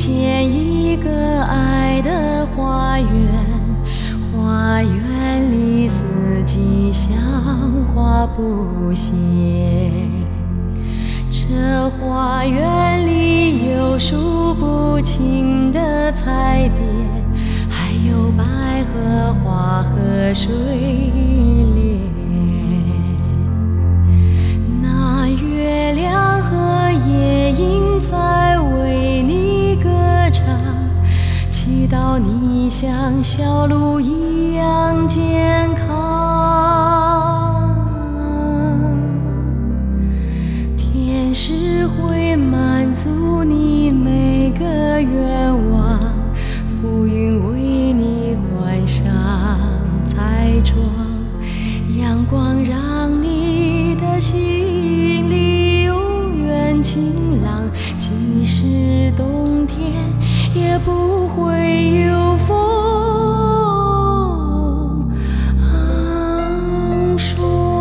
建一个爱的花园，花园里四季香花不谢。这花园里有数不清的彩蝶，还有百合花和睡莲。那月亮和夜莺在为你歌唱，祈祷你像小鹿一样健康。天使会满足你每个愿望，浮云为你换上彩妆，阳光让你的心里永远晴朗，即使冬天也不会有风霜。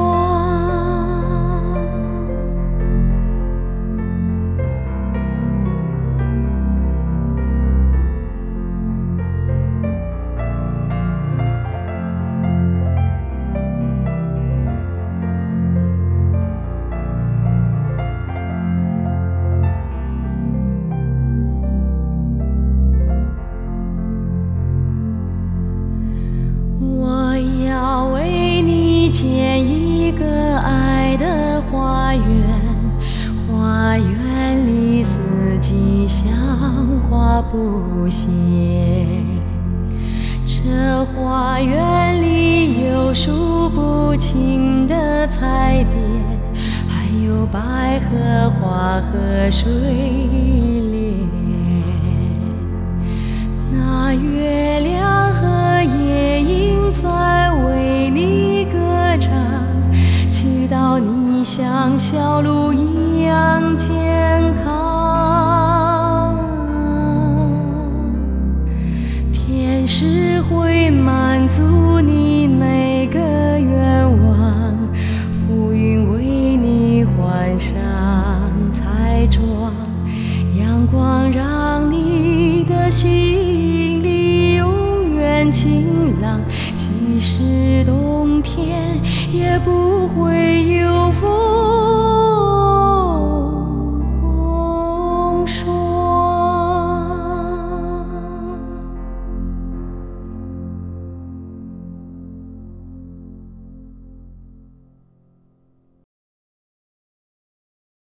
我要为你建一个爱的花园，花园里四季香花不谢。这花园里有数不清的彩蝶，还有百合花和睡莲。那月亮和夜莺在为你歌唱，祈祷你像小鹿一样健康。天使会满足你每个愿望，浮云为你换上彩妆，阳光让你的心里永远晴朗，即使冬天也不会有风